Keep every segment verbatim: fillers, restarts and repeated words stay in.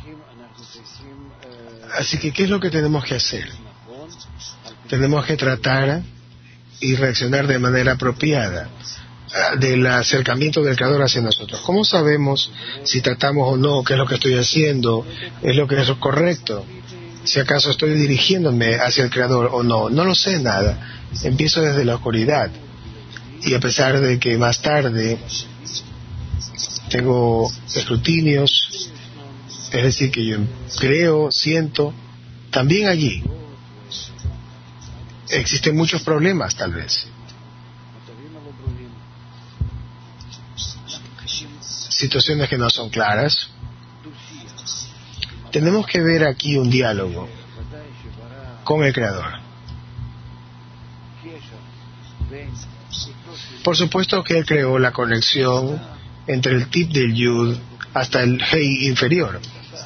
Así que, ¿qué es lo que tenemos que hacer? Tenemos que tratar y reaccionar de manera apropiada del acercamiento del Creador hacia nosotros. ¿Cómo sabemos si tratamos o no, qué es lo que estoy haciendo, es lo que es correcto? Si acaso estoy dirigiéndome hacia el Creador o no. No lo sé nada. Empiezo desde la oscuridad. Y a pesar de que más tarde tengo escrutinios, es decir, que yo creo, siento, también allí existen muchos problemas, tal vez. Situaciones que no son claras. Tenemos que ver aquí un diálogo con el Creador. Por supuesto que Él creó la conexión entre el tip del Yud hasta el Hei inferior.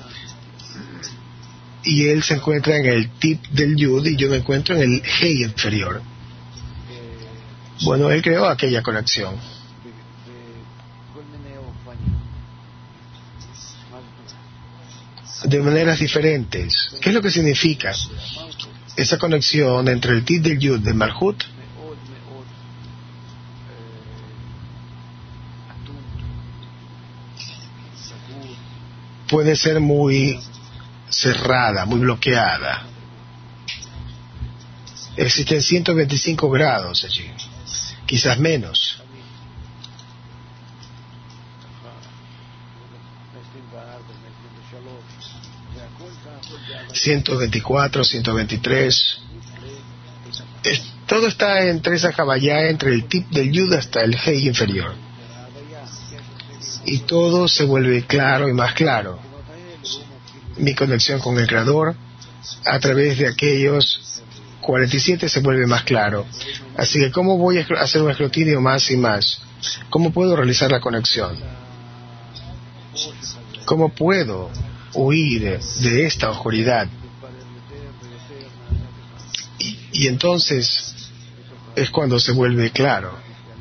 Y Él se encuentra en el tip del Yud y yo me encuentro en el Hei inferior. Bueno, Él creó aquella conexión. De maneras diferentes. ¿Qué es lo que significa esa conexión entre el tip del Yud de Malhut puede ser muy cerrada, muy bloqueada? Existen ciento veinticinco grados allí, quizás menos. ciento veinticuatro, ciento veintitrés. Es, todo está entre esa Jabayá, entre el tip del Yud hasta el Hei inferior. Y todo se vuelve claro y más claro. Mi conexión con el Creador a través de aquellos cuarenta y siete se vuelve más claro. Así que, ¿cómo voy a hacer un escrutinio más y más? ¿Cómo puedo realizar la conexión? ¿Cómo puedo huir de esta oscuridad? Y, y entonces es cuando se vuelve claro.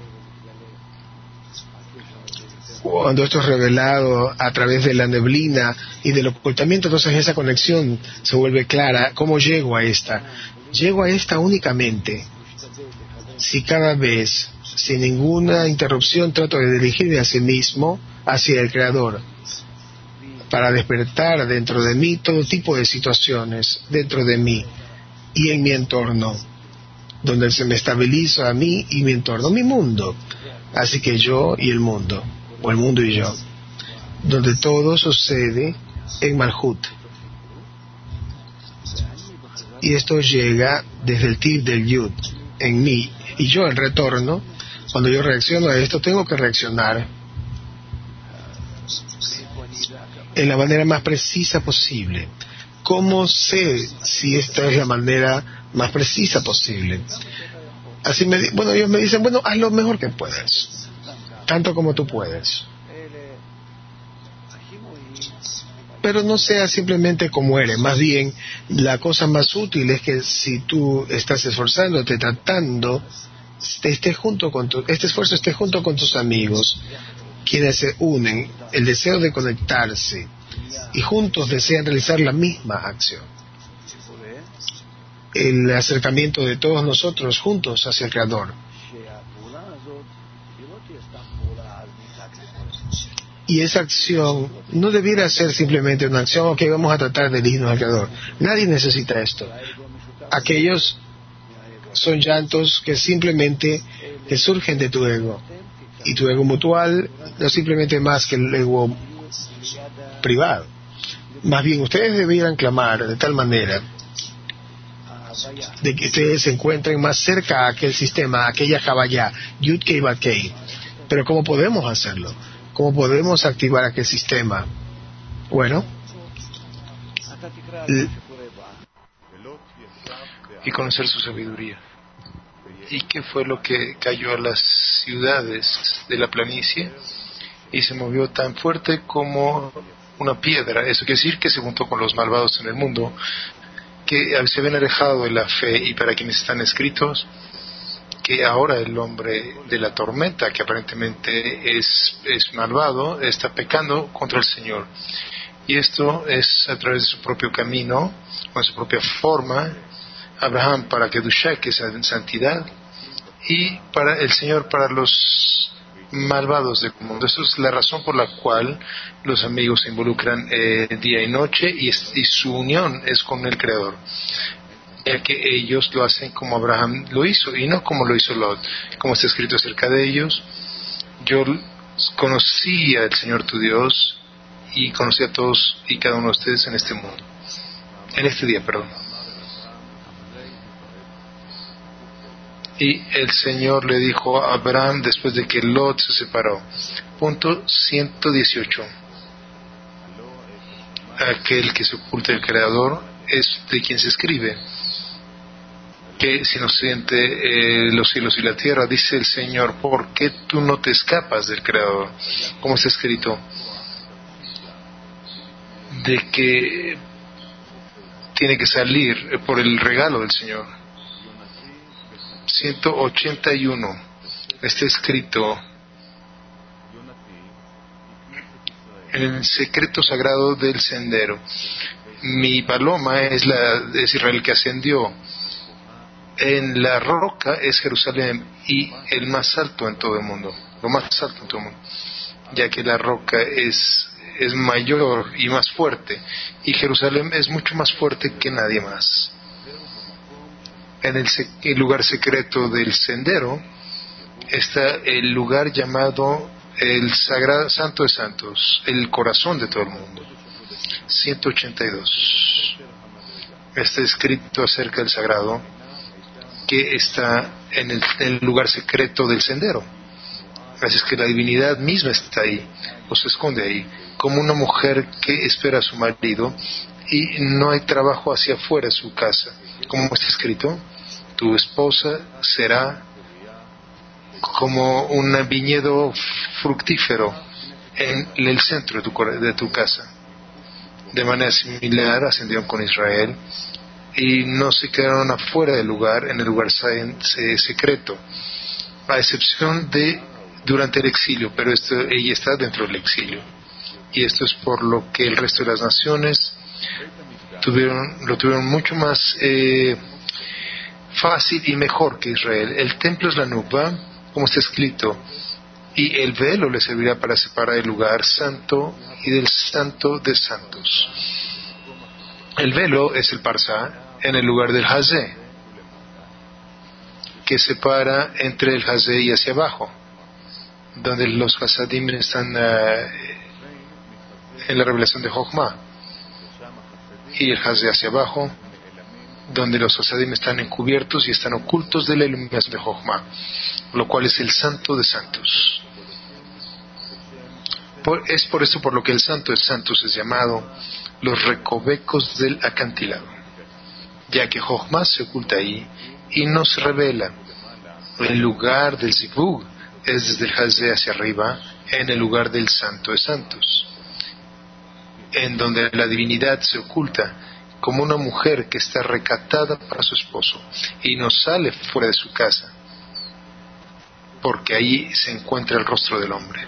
Cuando esto es revelado a través de la neblina y del ocultamiento, entonces esa conexión se vuelve clara. ¿Cómo llego a esta? Llego a esta únicamente si cada vez, sin ninguna interrupción, trato de dirigirme a sí mismo, hacia el Creador, para despertar dentro de mí todo tipo de situaciones, dentro de mí y en mi entorno, donde se me estabiliza a mí y mi entorno, mi mundo. Así que yo y el mundo, o el mundo y yo, donde todo sucede en Malhut. Y esto llega desde el tip del Yud en mí, y yo en retorno, cuando yo reacciono a esto, tengo que reaccionar en la manera más precisa posible. ¿Cómo sé si esta es la manera más precisa posible? Así me, bueno, ellos me dicen, bueno, haz lo mejor que puedas, tanto como tú puedes. Pero no sea simplemente como eres, más bien la cosa más útil es que si tú estás esforzándote, tratando, estés junto con tu, este esfuerzo esté junto con tus amigos, quienes se unen, el deseo de conectarse y juntos desean realizar la misma acción. El acercamiento de todos nosotros juntos hacia el Creador. Y esa acción no debiera ser simplemente una acción que vamos a tratar de dirigirnos al Creador. Nadie necesita esto. Aquellos son llantos que simplemente que surgen de tu ego. Y tu ego mutual no es simplemente más que el ego privado. Más bien, ustedes debieran clamar de tal manera de que ustedes se encuentren más cerca a aquel sistema, a aquella Jabayá, Yud Kei Bat Kei. Pero ¿cómo podemos hacerlo? ¿Cómo podemos activar aquel sistema? Bueno, y conocer su sabiduría. ¿Y qué fue lo que cayó a las ciudades de la planicie y se movió tan fuerte como una piedra? Eso quiere decir que se juntó con los malvados en el mundo, que se habían alejado de la fe, y para quienes están escritos, que ahora el hombre de la tormenta, que aparentemente es, es malvado, está pecando contra el Señor. Y esto es a través de su propio camino, con su propia forma. Abraham para Kedushá, que es santidad, y para el Señor para los malvados del mundo. Esa es la razón por la cual los amigos se involucran eh, día y noche, y, es, y su unión es con el Creador, ya que ellos lo hacen como Abraham lo hizo y no como lo hizo Lot. Como está escrito acerca de ellos: yo conocí al Señor tu Dios y conocí a todos y cada uno de ustedes en este mundo, en este día, perdón. Y el Señor le dijo a Abraham después de que Lot se separó. Punto ciento dieciocho. Aquel que se oculta el Creador es de quien se escribe, que si no siente eh, los cielos y la tierra, dice el Señor, ¿por qué tú no te escapas del Creador? Como está escrito, de que tiene que salir por el regalo del Señor. ciento ochenta y uno. Está escrito: en el secreto sagrado del sendero, mi paloma es la es Israel que ascendió. En la roca es Jerusalén, y el más alto en todo el mundo, lo más alto en todo el mundo, ya que la roca es es mayor y más fuerte, y Jerusalén es mucho más fuerte que nadie más. En el, el lugar secreto del sendero está el lugar llamado el Sagrado Santo de Santos, el corazón de todo el mundo. ciento ochenta y dos. Está escrito acerca del sagrado que está en el, en el lugar secreto del sendero. Así es que la divinidad misma está ahí, o se esconde ahí, como una mujer que espera a su marido y no hay trabajo hacia afuera de su casa. Como está escrito, tu esposa será como un viñedo fructífero en el centro de tu, de tu casa. De manera similar ascendieron con Israel y no se quedaron afuera del lugar, en el lugar secreto, a excepción de durante el exilio, pero esto, ella está dentro del exilio. Y esto es por lo que el resto de las naciones tuvieron, lo tuvieron mucho más eh, fácil y mejor que Israel. El templo es la nubá, como está escrito, y el velo le servirá para separar el lugar santo y del santo de santos. El velo es el parsá en el lugar del hazé, que separa entre el hazé y hacia abajo, donde los hasadim están uh, en la revelación de Jochma, y el hazé hacia abajo, donde los hasadim están encubiertos y están ocultos de la iluminación de Jochma, lo cual es el santo de santos. Por, es por eso por lo que el santo de santos es llamado los recovecos del acantilado, ya que Jochma se oculta ahí y no se revela. El lugar del zivug es desde el hazé hacia arriba, en el lugar del santo de santos, en donde la divinidad se oculta como una mujer que está recatada para su esposo y no sale fuera de su casa, porque ahí se encuentra el rostro del hombre.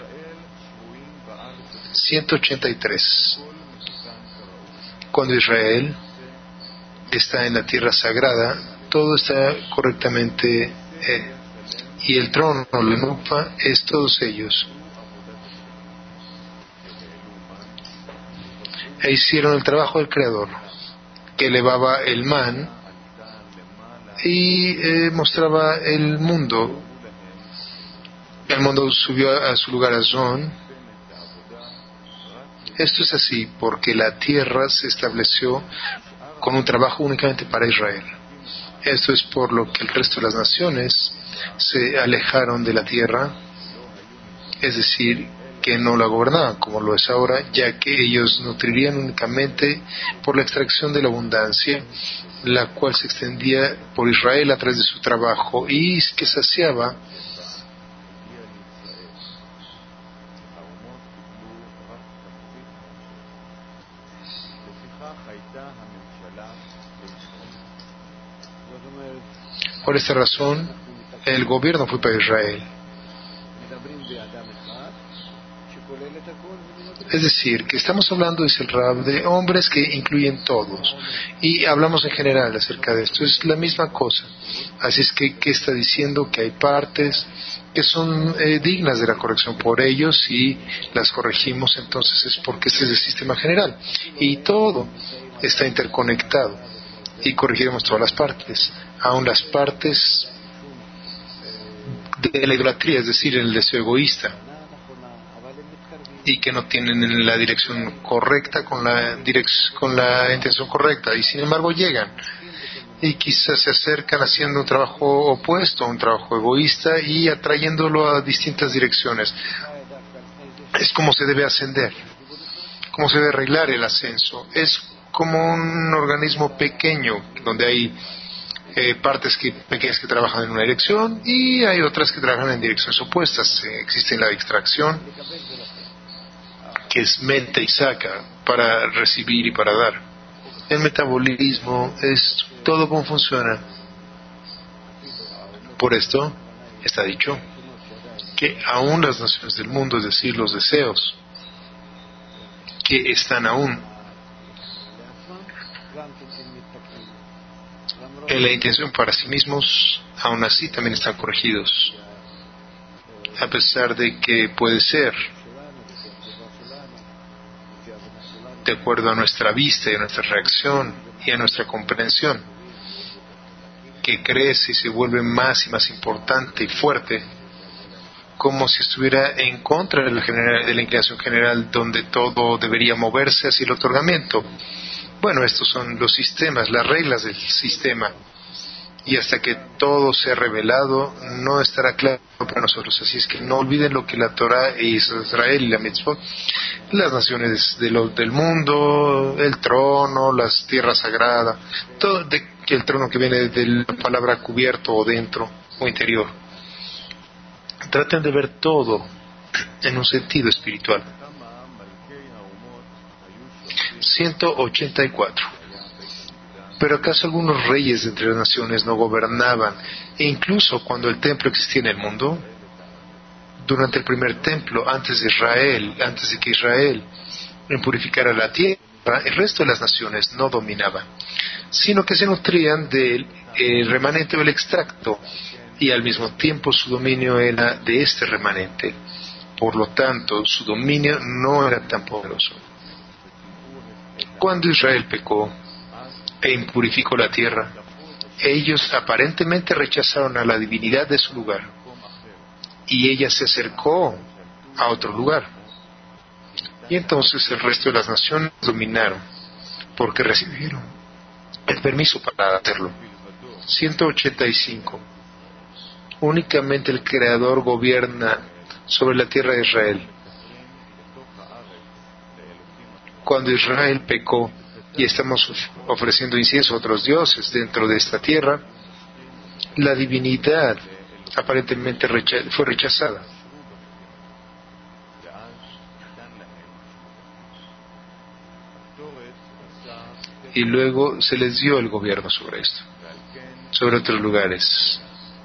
ciento ochenta y tres. Cuando Israel está en la tierra sagrada, todo está correctamente, eh, y el trono, la nupa, es todos ellos. E hicieron el trabajo del Creador, que elevaba el man y eh, mostraba el mundo. El mundo subió a su lugar a Zon. Esto es así porque la tierra se estableció con un trabajo únicamente para Israel. Esto es por lo que el resto de las naciones se alejaron de la tierra, es decir, que no la gobernaban como lo es ahora, ya que ellos nutrirían únicamente por la extracción de la abundancia, la cual se extendía por Israel a través de su trabajo y que saciaba por esta razón el gobierno fue para Israel. Es decir, que estamos hablando, dice el Rab, de hombres que incluyen todos. Y hablamos en general acerca de esto. Es la misma cosa. Así es que, ¿qué está diciendo? Que hay partes que son eh, dignas de la corrección por ellos y las corregimos, entonces es porque ese es el sistema general. Y todo está interconectado. Y corregiremos todas las partes. Aún las partes de la idolatría, es decir, el deseo egoísta. Y que no tienen la dirección correcta con la direc- con la intención correcta y sin embargo llegan y quizás se acercan haciendo un trabajo opuesto, un trabajo egoísta y atrayéndolo a distintas direcciones. Es como se debe ascender, como se debe arreglar el ascenso. Es como un organismo pequeño donde hay eh, partes que, pequeñas que trabajan en una dirección y hay otras que trabajan en direcciones opuestas. Eh, existe la extracción, que es mete y saca para recibir y para dar. El metabolismo es todo cómo funciona. Por esto está dicho que aún las naciones del mundo, es decir, los deseos que están aún en la intención para sí mismos, aún así también están corregidos, a pesar de que puede ser de acuerdo a nuestra vista y a nuestra reacción y a nuestra comprensión, que crece y se vuelve más y más importante y fuerte, como si estuviera en contra de la, general, de la inclinación general donde todo debería moverse hacia el otorgamiento. Bueno, estos son los sistemas, las reglas del sistema, y hasta que todo sea revelado no estará claro para nosotros. Así es que no olviden lo que la Torah e Israel y la Mitzvot, las naciones de lo, del mundo, el trono, las tierras sagradas, todo de, el trono que viene de la palabra cubierto o dentro o interior. Traten de ver todo en un sentido espiritual. ciento ochenta y cuatro. ¿Pero acaso algunos reyes de entre las naciones no gobernaban, e incluso cuando el templo existía en el mundo? Durante el primer templo, antes de Israel, antes de que Israel purificara la tierra, el resto de las naciones no dominaban, sino que se nutrían del eh, remanente o el extracto, y al mismo tiempo su dominio era de este remanente. Por lo tanto, su dominio no era tan poderoso. Cuando Israel pecó e impurificó la tierra, ellos aparentemente rechazaron a la divinidad de su lugar, y ella se acercó a otro lugar. Y entonces el resto de las naciones dominaron, porque recibieron el permiso para hacerlo. ciento ochenta y cinco. Únicamente el Creador gobierna sobre la tierra de Israel. Cuando Israel pecó y estamos ofreciendo incienso a otros dioses dentro de esta tierra, la divinidad aparentemente recha- fue rechazada. Y luego se les dio el gobierno sobre esto, sobre otros lugares.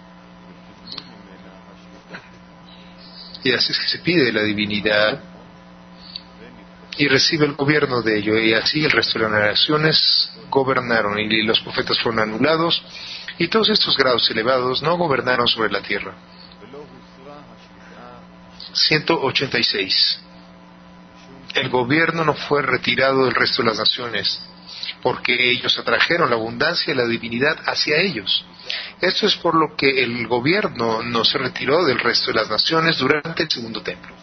Y así es que se pide la divinidad y recibe el gobierno de ello, y así el resto de las naciones gobernaron, y los profetas fueron anulados, y todos estos grados elevados no gobernaron sobre la tierra. ciento ochenta y seis. El gobierno no fue retirado del resto de las naciones, porque ellos atrajeron la abundancia y la divinidad hacia ellos. Esto es por lo que el gobierno no se retiró del resto de las naciones durante el segundo templo.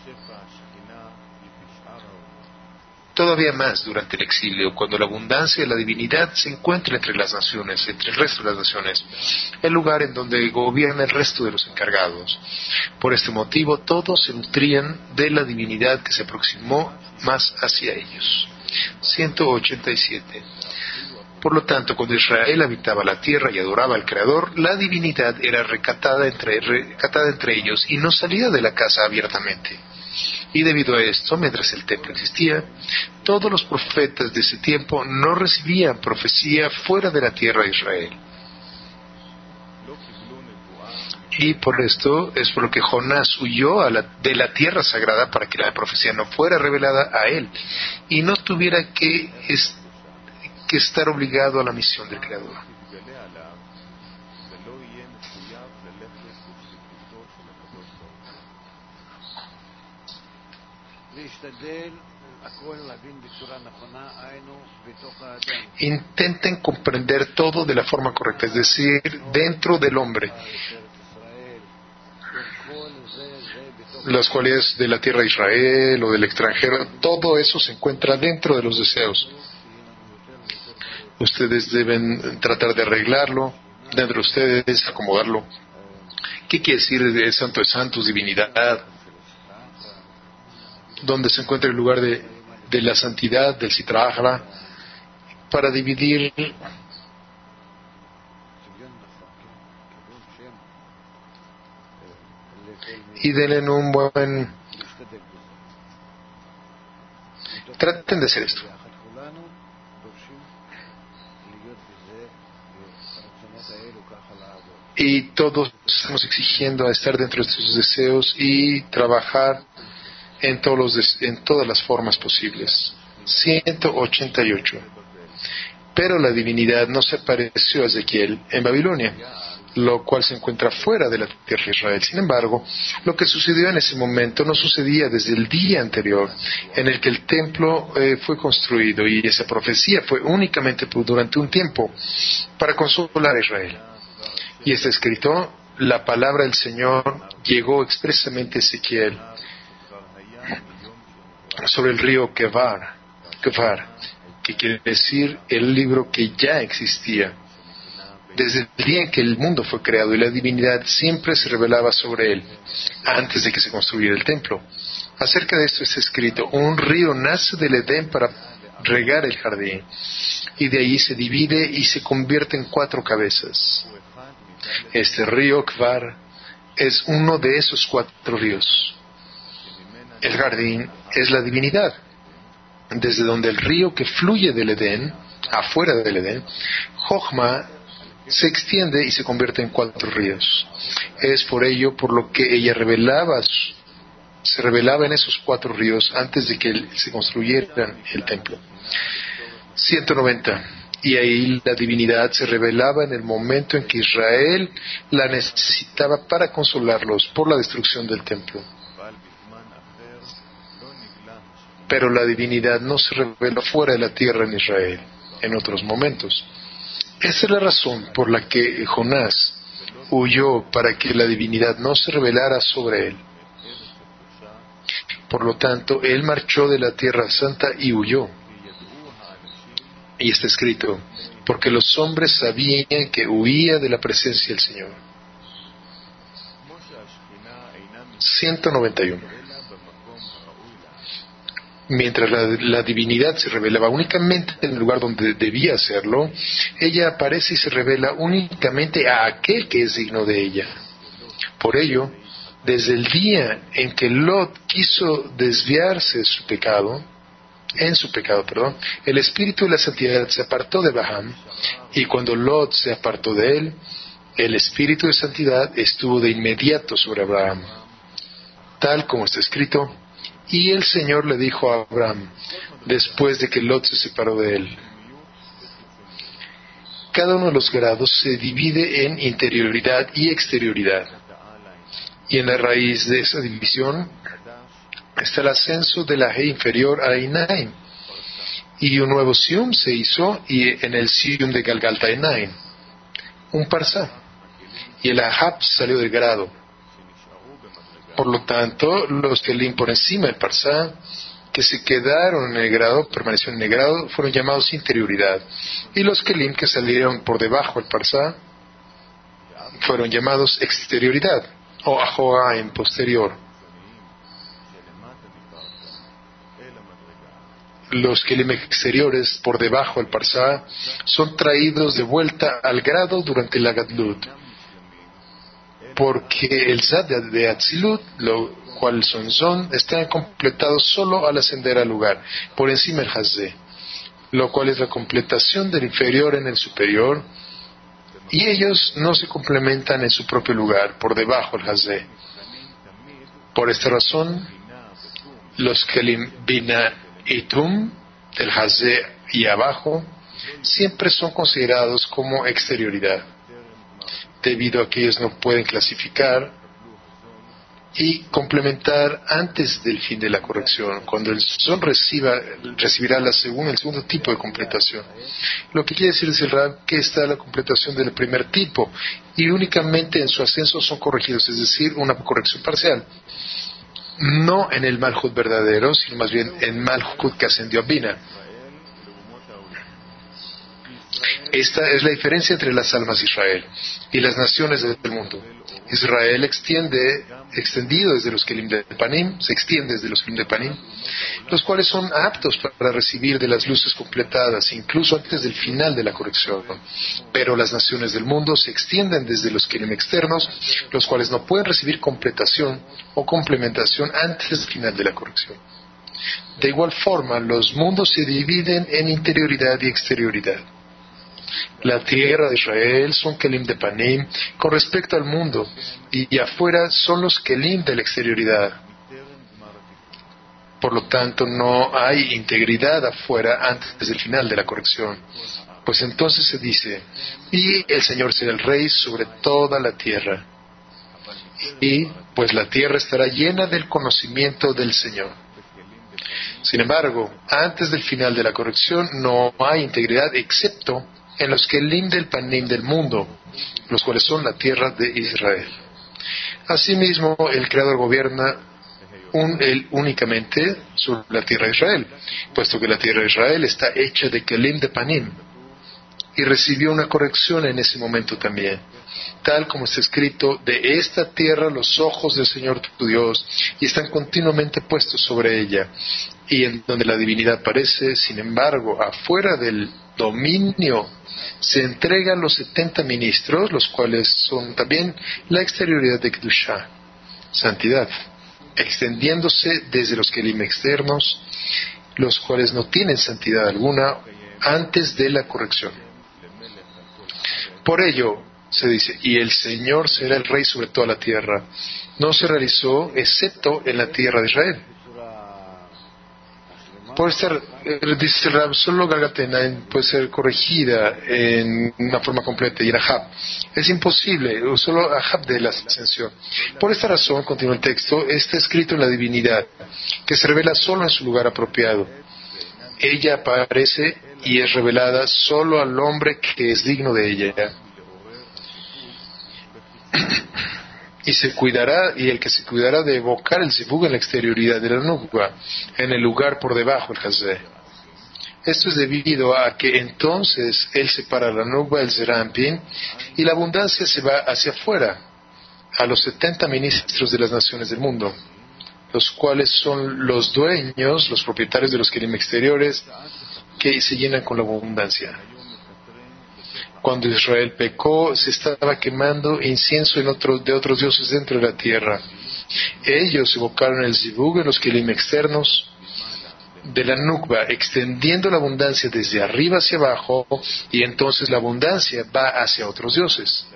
Todavía más durante el exilio, cuando la abundancia y la divinidad se encuentran entre las naciones, entre el resto de las naciones, el lugar en donde gobierna el resto de los encargados. Por este motivo, todos se nutrían de la divinidad que se aproximó más hacia ellos. ciento ochenta y siete. Por lo tanto, cuando Israel habitaba la tierra y adoraba al Creador, la divinidad era recatada entre, recatada entre ellos y no salía de la casa abiertamente. Y debido a esto, mientras el templo existía, todos los profetas de ese tiempo no recibían profecía fuera de la tierra de Israel. Y por esto es por lo que Jonás huyó a la, de la tierra sagrada para que la profecía no fuera revelada a él y no tuviera que, es, que estar obligado a la misión del Creador. Intenten comprender todo de la forma correcta, es decir, dentro del hombre. Las cualidades de la tierra de Israel o del extranjero, todo eso se encuentra dentro de los deseos. Ustedes deben tratar de arreglarlo dentro de ustedes, acomodarlo. ¿Qué quiere decir de santo de santos, divinidad? Donde se encuentra el lugar de, de la santidad, del Sitra Achra, para dividir y denle un buen... Traten de hacer esto. Y todos estamos exigiendo a estar dentro de estos deseos y trabajar en, todos los des- en todas las formas posibles. ciento ochenta y ocho. Pero la divinidad no se apareció a Ezequiel en Babilonia, lo cual se encuentra fuera de la tierra de Israel. Sin embargo, lo que sucedió en ese momento no sucedía desde el día anterior en el que el templo eh, fue construido, y esa profecía fue únicamente por, durante un tiempo para consolar a Israel. Y está escrito: la palabra del Señor llegó expresamente a Ezequiel sobre el río Kebar, Kebar, que quiere decir el libro que ya existía. Desde el día en que el mundo fue creado, y la divinidad siempre se revelaba sobre él, antes de que se construyera el templo. Acerca de esto está escrito: un río nace del Edén para regar el jardín, y de ahí se divide y se convierte en cuatro cabezas. Este río Kvar es uno de esos cuatro ríos. El jardín es la divinidad, desde donde el río que fluye del Edén, afuera del Edén, Jochma, se extiende y se convierte en cuatro ríos. Es por ello por lo que ella revelaba, se revelaba en esos cuatro ríos antes de que se construyera el templo. ciento noventa. Y ahí la divinidad se revelaba en el momento en que Israel la necesitaba para consolarlos por la destrucción del templo. Pero la divinidad no se reveló fuera de la tierra en Israel en otros momentos. Esa es la razón por la que Jonás huyó, para que la divinidad no se revelara sobre él. Por lo tanto, él marchó de la tierra santa y huyó. Y está escrito: porque los hombres sabían que huía de la presencia del Señor. ciento noventa y uno. Mientras la, la divinidad se revelaba únicamente en el lugar donde debía hacerlo, ella aparece y se revela únicamente a aquel que es digno de ella. Por ello, desde el día en que Lot quiso desviarse de su pecado, en su pecado, perdón, el espíritu de la santidad se apartó de Abraham, y cuando Lot se apartó de él, el espíritu de santidad estuvo de inmediato sobre Abraham, tal como está escrito: y el Señor le dijo a Abraham, después de que Lot se separó de él. Cada uno de los grados se divide en interioridad y exterioridad, y en la raíz de esa división está el ascenso de la G inferior a Einaim, y un nuevo Sium se hizo y en el Sium de Galgalta Einaim, un Parsá, y el Ahab salió del grado. Por lo tanto, los Kelim por encima del Parsá, que se quedaron en el grado, permanecieron en el grado, fueron llamados interioridad, y los Kelim que salieron por debajo del Parsá fueron llamados exterioridad, o Ahoa en posterior. Los Kelim exteriores por debajo del Parsá son traídos de vuelta al grado durante la Gadlut, porque el Zad de Atzilut, lo cual son Zon, están completados solo al ascender al lugar, por encima del Hazé, lo cual es la completación del inferior en el superior, y ellos no se complementan en su propio lugar, por debajo del Hazé. Por esta razón, los Kelim Bina y Tum, del Hazé y abajo, siempre son considerados como exterioridad, debido a que ellos no pueden clasificar y complementar antes del fin de la corrección, cuando el son reciba, recibirá la segunda, el segundo tipo de completación. Lo que quiere decir es el Rab que está la completación del primer tipo, y únicamente en su ascenso son corregidos, es decir, una corrección parcial. No en el Malhut verdadero, sino más bien en Malhut que ascendió a Bina. Esta es la diferencia entre las almas de Israel y las naciones del mundo. Israel extiende, extendido desde los Kelim de Panim, se extiende desde los Kelim de Panim, los cuales son aptos para recibir de las luces completadas, incluso antes del final de la corrección. Pero las naciones del mundo se extienden desde los Kelim externos, los cuales no pueden recibir completación o complementación antes del final de la corrección. De igual forma, los mundos se dividen en interioridad y exterioridad. La tierra de Israel son Kelim de Panim con respecto al mundo, y afuera son los Kelim de la exterioridad. Por lo tanto, no hay integridad afuera antes del final de la corrección. Pues entonces se dice, y el Señor será el Rey sobre toda la tierra. Y pues la tierra estará llena del conocimiento del Señor. Sin embargo, antes del final de la corrección no hay integridad excepto en los Kelim del Panim del mundo, los cuales son la tierra de Israel. Asimismo, el Creador gobierna un, él únicamente sobre la tierra de Israel, puesto que la tierra de Israel está hecha de Kelim de Panim, y recibió una corrección en ese momento también, tal como está escrito, de esta tierra los ojos del Señor tu Dios, y están continuamente puestos sobre ella, y en donde la divinidad aparece. Sin embargo, afuera del dominio se entregan los setenta ministros, los cuales son también la exterioridad de Kedushá, santidad, extendiéndose desde los Kelim externos, los cuales no tienen santidad alguna antes de la corrección. Por ello, se dice, y el Señor será el Rey sobre toda la tierra. No se realizó excepto en la tierra de Israel. Puede estar, dice Rab, solo Gargatena puede ser corregida en una forma completa y en Ahab. Es imposible, solo Ahab de la ascensión. Por esta razón, continúa el texto, está escrito en la divinidad, que se revela solo en su lugar apropiado. Ella aparece y es revelada solo al hombre que es digno de ella. Y se cuidará, y el que se cuidará de evocar el zivug en la exterioridad de la nukba, en el lugar por debajo del hazé. Esto es debido a que entonces él separa la nukba del zerampin y la abundancia se va hacia afuera, a los setenta ministros de las naciones del mundo, los cuales son los dueños, los propietarios de los kelim exteriores, que se llenan con la abundancia. Cuando Israel pecó, se estaba quemando incienso en otro, de otros dioses dentro de la tierra. Ellos evocaron el zivug en los kelim externos de la nukba, extendiendo la abundancia desde arriba hacia abajo, y entonces la abundancia va hacia otros dioses.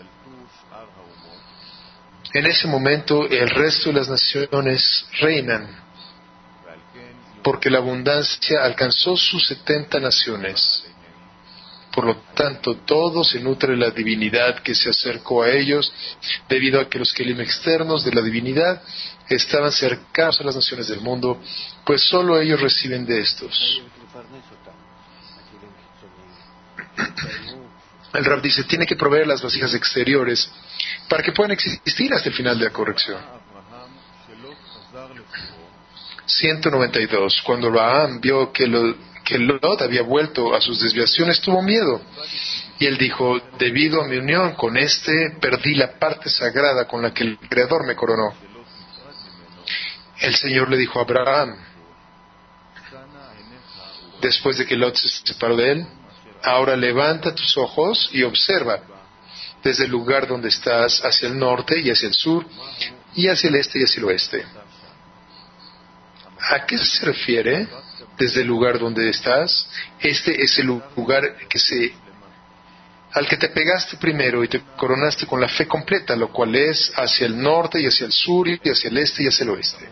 En ese momento el resto de las naciones reinan, porque la abundancia alcanzó sus setenta naciones. Por lo tanto, todo se nutre de la divinidad que se acercó a ellos, debido a que los kelim externos de la divinidad estaban cercanos a las naciones del mundo, pues solo ellos reciben de estos. El Rab dice, tiene que proveer las vasijas exteriores para que puedan existir hasta el final de la corrección. ciento noventa y dos. Cuando Abraham vio que, lo, que Lot había vuelto a sus desviaciones, tuvo miedo. Y él dijo, debido a mi unión con este, perdí la parte sagrada con la que el Creador me coronó. El Señor le dijo a Abraham, después de que Lot se separó de él, ahora levanta tus ojos y observa desde el lugar donde estás hacia el norte y hacia el sur, y hacia el este y hacia el oeste. ¿A qué se refiere desde el lugar donde estás? Este es el lugar que se al que te pegaste primero y te coronaste con la fe completa, lo cual es hacia el norte y hacia el sur y hacia el este y hacia el oeste.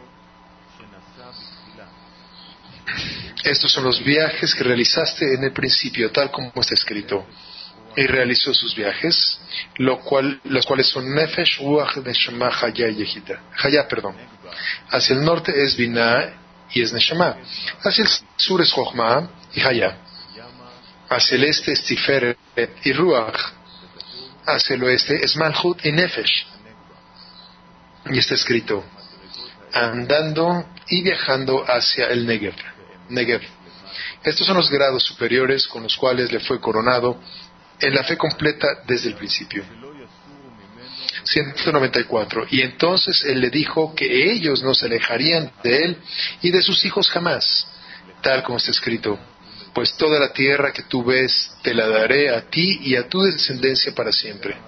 Estos son los viajes que realizaste en el principio, tal como está escrito. Y realizó sus viajes, lo cual, los cuales son Nefesh, Ruach, Neshama, Haya y Yehida. Haya, perdón. Hacia el norte es Binah y es Neshama. Hacia el sur es Chochma y Haya. Hacia el este es Tiferet y Ruach. Hacia el oeste es Malchut y Nefesh. Y está escrito, andando y viajando hacia el Negev. Negev. Estos son los grados superiores con los cuales le fue coronado en la fe completa desde el principio. ciento noventa y cuatro. Y entonces él le dijo que ellos no se alejarían de él y de sus hijos jamás, tal como está escrito, pues toda la tierra que tú ves te la daré a ti y a tu descendencia para siempre.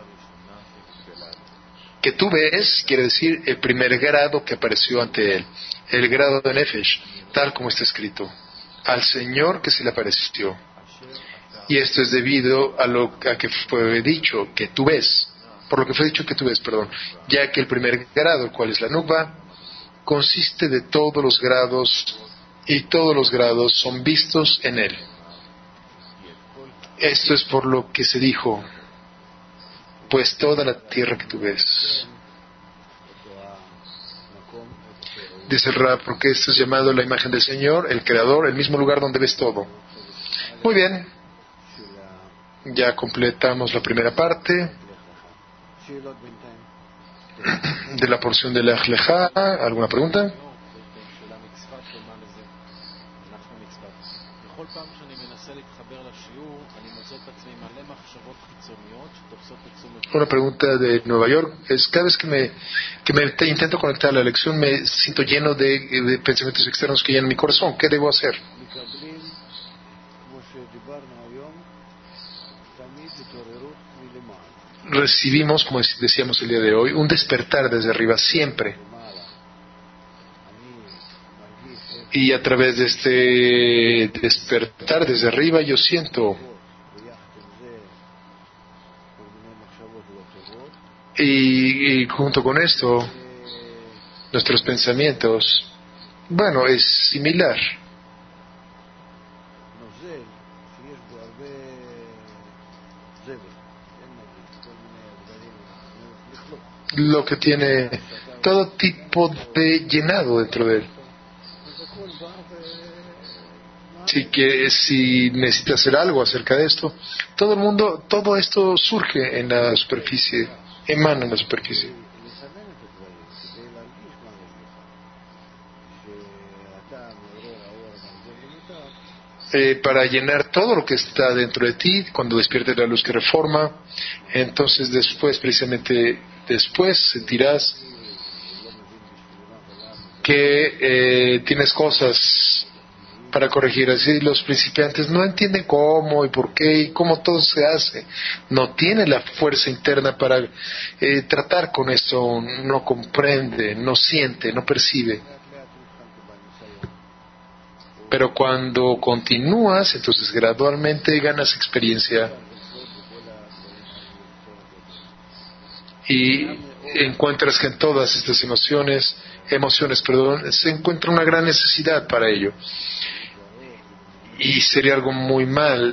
Que tú ves quiere decir el primer grado que apareció ante él, el grado de Nefesh, tal como está escrito, al Señor que se le apareció. Y esto es debido a lo a que fue dicho que tú ves, por lo que fue dicho que tú ves, perdón, ya que el primer grado, el cual es la Nukba, consiste de todos los grados y todos los grados son vistos en él. Esto es por lo que se dijo, pues toda la tierra que tú ves. Dice el Rab, porque esto es llamado la imagen del Señor, el Creador, el mismo lugar donde ves todo. Muy bien, ya completamos la primera parte de la porción de la Lech Lecha. ¿Alguna pregunta? Una pregunta de Nueva York es, cada vez que me, que me te intento conectar a la lección me siento lleno de, de pensamientos externos que llenan mi corazón. ¿Qué debo hacer? Recibimos, como decíamos el día de hoy, un despertar desde arriba siempre. Y a través de este despertar desde arriba yo siento, y, y junto con esto nuestros pensamientos, bueno, es similar. Lo que tiene todo tipo de llenado dentro de él. Así que si necesita hacer algo acerca de esto, todo el mundo, todo esto surge en la superficie, emana en la superficie. Eh, para llenar todo lo que está dentro de ti, cuando despiertes la luz que reforma, entonces después, precisamente después, sentirás que eh, tienes cosas para corregir. Así los principiantes no entienden cómo y por qué y cómo todo se hace, no tiene la fuerza interna para eh, tratar con esto, no comprende, no siente, no percibe. Pero cuando continúas, entonces gradualmente ganas experiencia y encuentras que en todas estas emociones, emociones, perdón, se encuentra una gran necesidad para ello. Y sería algo muy mal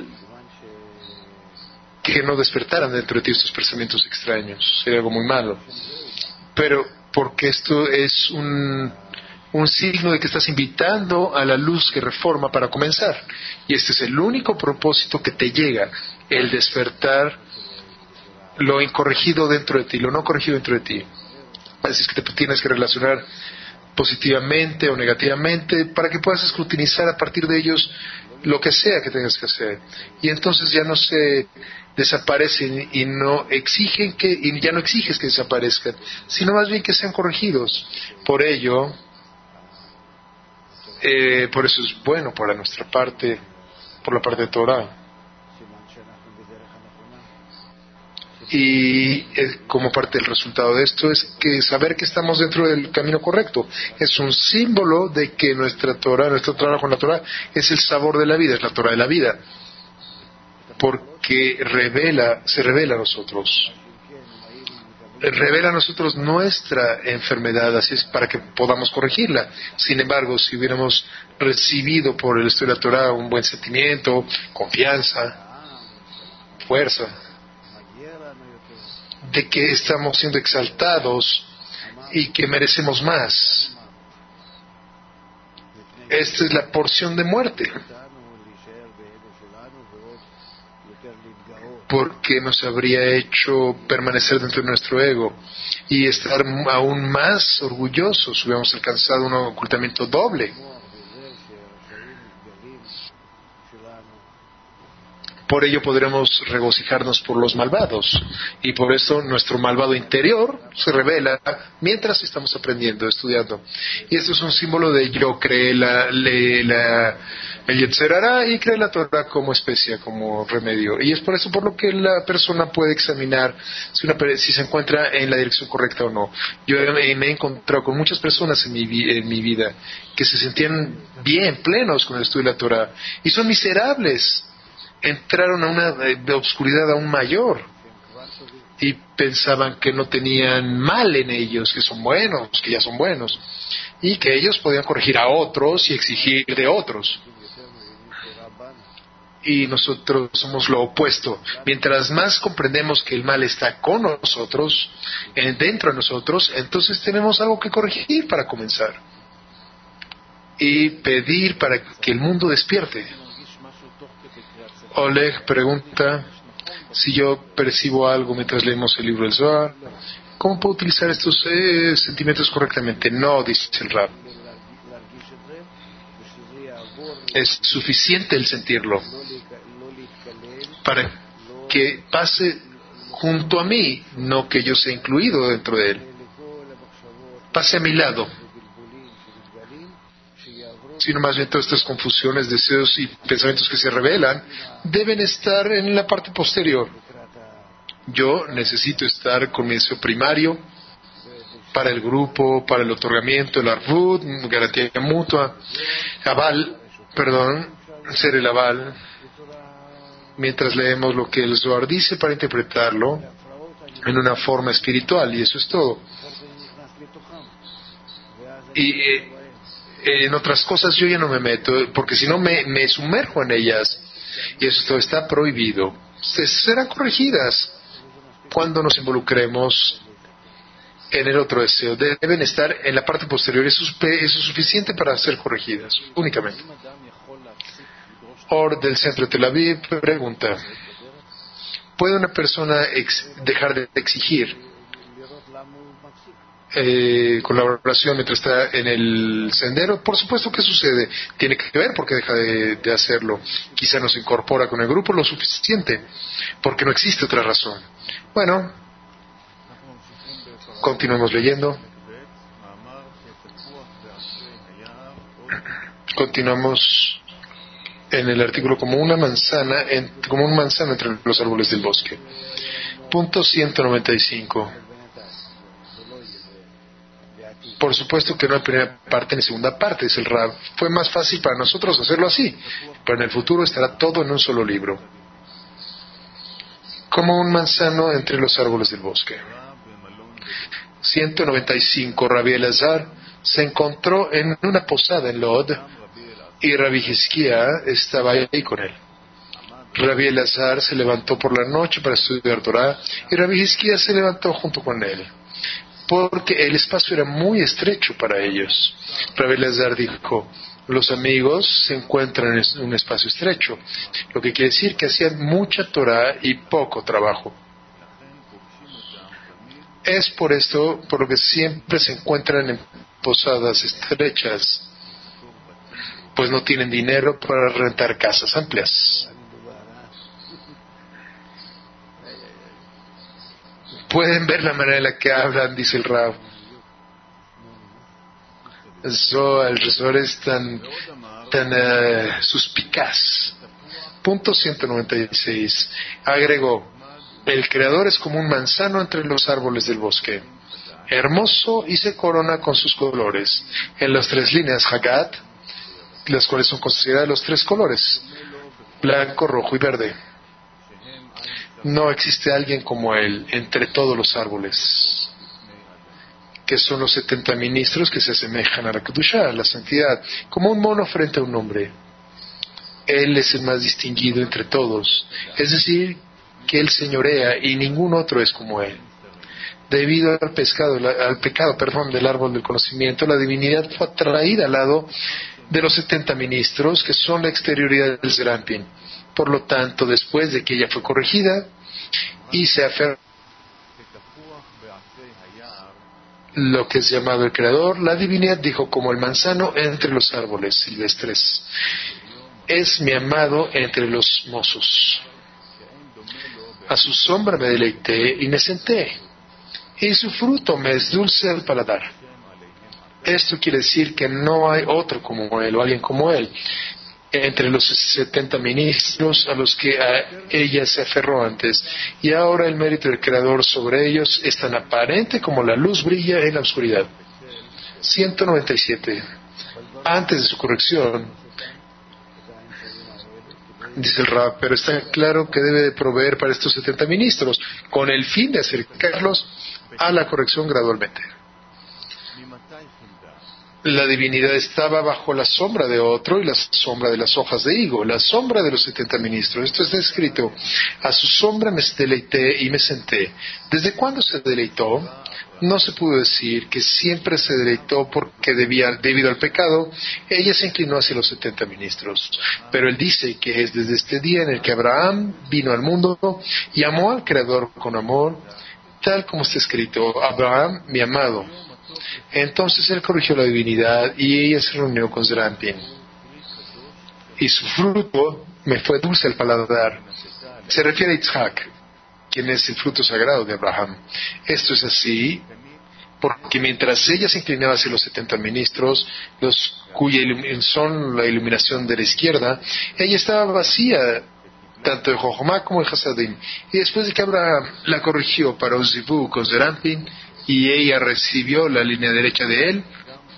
que no despertaran dentro de ti estos pensamientos extraños. Sería algo muy malo. Pero porque esto es un, un signo de que estás invitando a la luz que reforma para comenzar. Y este es el único propósito que te llega, el despertar lo incorregido dentro de ti, lo no corregido dentro de ti. Así es que te tienes que relacionar positivamente o negativamente para que puedas escrutinizar a partir de ellos lo que sea que tengas que hacer, y entonces ya no se desaparecen y no exigen que y ya no exiges que desaparezcan, sino más bien que sean corregidos. Por ello, eh, por eso es bueno para nuestra parte, por la parte de Torah. Y eh, como parte del resultado de esto es que saber que estamos dentro del camino correcto es un símbolo de que nuestra Torah, nuestro trabajo con la Torah es el sabor de la vida, es la Torah de la vida, porque que revela, se revela a nosotros. Revela a nosotros nuestra enfermedad, así es para que podamos corregirla. Sin embargo, si hubiéramos recibido por el estudio de la Torah un buen sentimiento, confianza, fuerza, de que estamos siendo exaltados y que merecemos más, esta es la porción de muerte, porque nos habría hecho permanecer dentro de nuestro ego y estar aún más orgullosos. Hubiéramos alcanzado un ocultamiento doble. Por ello podremos regocijarnos por los malvados, y por eso nuestro malvado interior se revela mientras estamos aprendiendo, estudiando. Y esto es un símbolo de yo creé la, le, la, el Yetzer Hara y creé la Torah como especia, como remedio. Y es por eso por lo que la persona puede examinar si, una, si se encuentra en la dirección correcta o no. Yo me, me he encontrado con muchas personas en mi, en mi vida que se sentían bien, plenos con el estudio de la Torah, y son miserables. Entraron a una de oscuridad aún mayor y pensaban que no tenían mal en ellos, que son buenos, que ya son buenos, y que ellos podían corregir a otros y exigir de otros. Y nosotros somos lo opuesto. Mientras más comprendemos que el mal está con nosotros, dentro de nosotros, entonces tenemos algo que corregir para comenzar y pedir para que el mundo despierte. Oleg pregunta si yo percibo algo mientras leemos el libro del Zohar. ¿Cómo puedo utilizar estos eh, sentimientos correctamente? No, dice el Rab. Es suficiente el sentirlo para que pase junto a mí, no que yo sea incluido dentro de él. Pase a mi lado. Sino más bien todas estas confusiones, deseos y pensamientos que se revelan deben estar en la parte posterior. Yo necesito estar con mi deseo primario para el grupo, para el otorgamiento, el arvut, garantía mutua, aval, perdón, ser el aval, mientras leemos lo que el Zohar dice para interpretarlo en una forma espiritual, y eso es todo. Y eh, en otras cosas yo ya no me meto, porque si no me, me sumerjo en ellas, y esto está prohibido. Se, serán corregidas cuando nos involucremos en el otro deseo. Deben estar en la parte posterior. Eso es, eso es suficiente para ser corregidas, únicamente. Or del centro de Tel Aviv pregunta: ¿puede una persona ex, dejar de exigir Eh, colaboración mientras está en el sendero? Por supuesto que sucede. Tiene que ver por qué deja de, de hacerlo. Quizá no se incorpora con el grupo lo suficiente, porque no existe otra razón. Bueno, continuemos leyendo. Continuamos en el artículo como una manzana, en, como un manzano entre los árboles del bosque. Punto ciento noventa y cinco. Por supuesto que no hay primera parte ni segunda parte, dice el Rab. Fue más fácil para nosotros hacerlo así, pero en el futuro estará todo en un solo libro. Como un manzano entre los árboles del bosque. ciento noventa y cinco. Rabbi Elazar se encontró en una posada en Lod y Rabbi Hizkia estaba ahí con él. Rabbi Elazar se levantó por la noche para estudiar Torah y Rabbi Hizkia se levantó junto con él, porque el espacio era muy estrecho para ellos. Rabbi Elazar dijo: los amigos se encuentran en un espacio estrecho, lo que quiere decir que hacían mucha Torah y poco trabajo. Es por esto por lo que siempre se encuentran en posadas estrechas, pues no tienen dinero para rentar casas amplias. Pueden ver la manera en la que hablan, dice el Rab. So, el Resor es tan, tan uh, suspicaz. Punto ciento noventa y seis. Agregó: el Creador es como un manzano entre los árboles del bosque, hermoso y se corona con sus colores. En las tres líneas Hagat, las cuales son consideradas los tres colores: blanco, rojo y verde. No existe alguien como él entre todos los árboles, que son los setenta ministros que se asemejan a la Kedushá, a la santidad, como un mono frente a un hombre. Él es el más distinguido entre todos, es decir, que él señorea y ningún otro es como él. Debido al, pescado, al pecado perdón, del árbol del conocimiento, la divinidad fue atraída al lado de los setenta ministros, que son la exterioridad del Serampín. Por lo tanto, después de que ella fue corregida y se aferró lo que es llamado el Creador, la divinidad dijo como el manzano entre los árboles silvestres: es mi amado entre los mozos. A su sombra me deleité y me senté, y su fruto me es dulce al paladar. Esto quiere decir que no hay otro como él o alguien como él entre los setenta ministros a los que a ella se aferró antes, y ahora el mérito del Creador sobre ellos es tan aparente como la luz brilla en la oscuridad. ciento noventa y siete. Antes de su corrección, dice el Rab, pero está claro que debe de proveer para estos setenta ministros, con el fin de acercarlos a la corrección gradualmente. La divinidad estaba bajo la sombra de otro y la sombra de las hojas de higo, la sombra de los setenta ministros. Esto está escrito: a su sombra me deleité y me senté. ¿Desde cuándo se deleitó? No se pudo decir que siempre se deleitó porque debía, debido al pecado, ella se inclinó hacia los setenta ministros. Pero él dice que es desde este día en el que Abraham vino al mundo y amó al Creador con amor, tal como está escrito: Abraham, mi amado. Entonces él corrigió la divinidad y ella se reunió con Serampín. Y su fruto me fue dulce al paladar. Se refiere a Isaac, quien es el fruto sagrado de Abraham. Esto es así porque mientras ella se inclinaba hacia los setenta ministros, los cuya ilum- son la iluminación de la izquierda, ella estaba vacía tanto de Jochma como de Hasadim. Y después de que Abraham la corrigió para un zivug con Serampín y ella recibió la línea derecha de él,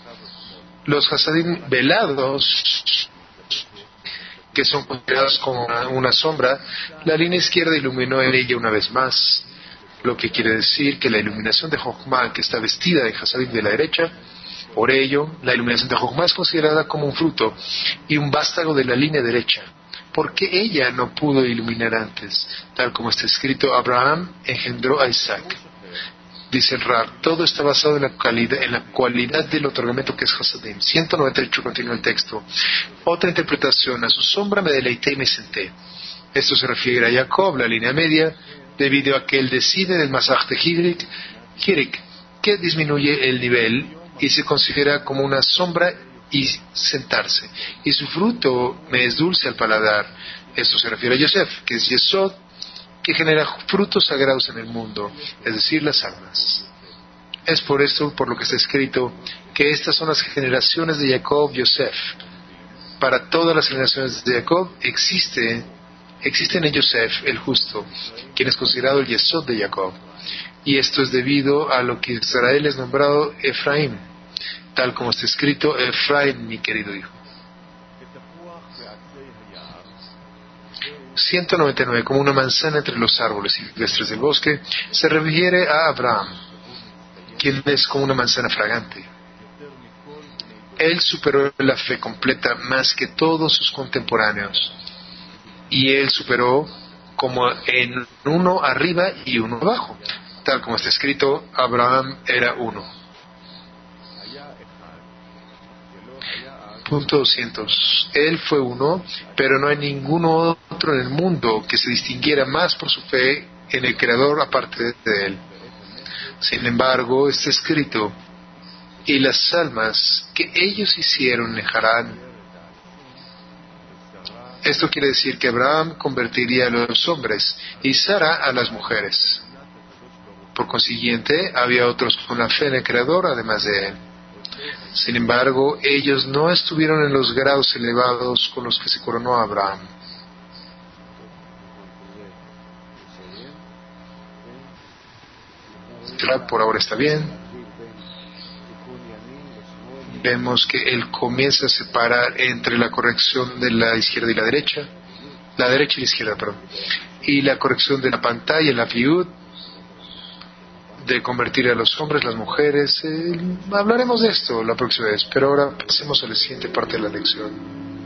los Hasadim velados, que son considerados como una, una sombra, la línea izquierda iluminó en ella una vez más, lo que quiere decir que la iluminación de Jochma, que está vestida de Hasadim de la derecha, por ello, la iluminación de Jochma es considerada como un fruto y un vástago de la línea derecha, porque ella no pudo iluminar antes, tal como está escrito: Abraham engendró a Isaac. Dice el Rab, todo está basado en la, calidad, en la cualidad del otorgamiento que es Hasadim. ciento noventa y ocho continúa el texto. Otra interpretación: a su sombra me deleité y me senté. Esto se refiere a Jacob, la línea media, debido a que él decide del Masaj de Hirik, Hirik, que disminuye el nivel y se considera como una sombra y sentarse. Y su fruto me es dulce al paladar. Esto se refiere a Yosef, que es Yesod, que genera frutos sagrados en el mundo, es decir, las almas. Es por esto, por lo que está escrito, que estas son las generaciones de Jacob y Yosef. Para todas las generaciones de Jacob existe, existe en Yosef el justo, quien es considerado el Yesod de Jacob. Y esto es debido a lo que Israel es nombrado Efraín, tal como está escrito: Efraín, mi querido hijo. ciento noventa y nueve. Como una manzana entre los árboles silvestres del bosque, se refiere a Abraham, quien es como una manzana fragante. Él superó la fe completa más que todos sus contemporáneos, y él superó como en uno arriba y uno abajo, tal como está escrito: Abraham era uno. Punto doscientos. Él fue uno, pero no hay ninguno otro en el mundo que se distinguiera más por su fe en el Creador aparte de él. Sin embargo, está escrito: y las almas que ellos hicieron en Harán. Esto quiere decir que Abraham convertiría a los hombres y Sara a las mujeres. Por consiguiente, había otros con la fe en el Creador además de él. Sin embargo, ellos no estuvieron en los grados elevados con los que se coronó a Abraham. Por ahora está bien. Vemos que él comienza a separar entre la corrección de la izquierda y la derecha, la derecha y la izquierda, perdón. y la corrección de la pantalla, la fiud, de convertir a los hombres, las mujeres. Eh, hablaremos de esto la próxima vez, pero ahora pasemos a la siguiente parte de la lección.